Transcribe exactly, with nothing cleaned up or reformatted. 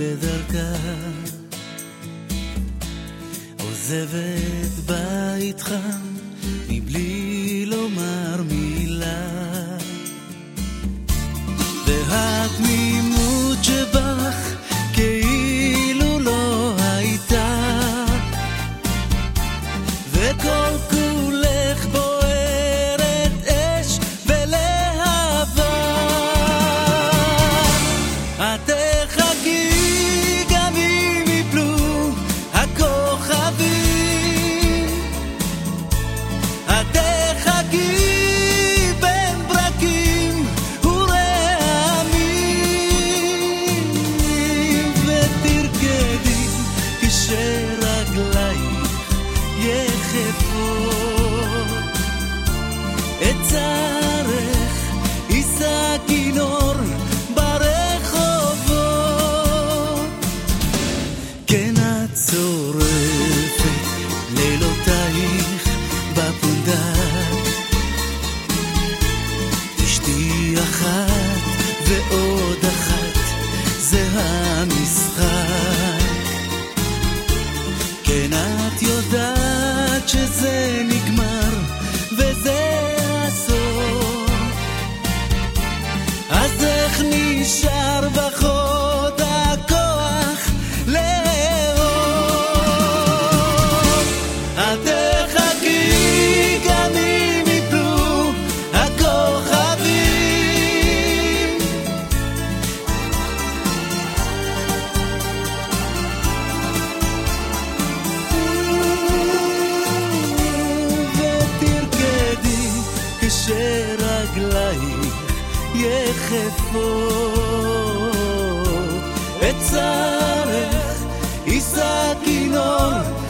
לדרכה, עוזבת בית חם מבלי לומר מילה, והתמימות שבך כאילו לא הייתה, וכל כולך בוערת אש ולהבה. את תחכי גם אם יפלו הכוכבים, את תחכי בין ברקים ורעמים, ותרקדי כשרגלייך יחפות את צערך יישא כינור ברחובות. כן את צורפת לילותייך בפונדק, אשתי אחת ועוד אחת זה המשחק. כן את יודעת שזה נגמר וזה הסוף, אז איך נשאר בך עוד הכוח לאהוב? את תחכי גם אם יפלו הכוכבים, ותרקדי כשרגלייך יחפות את צערך יישא כינור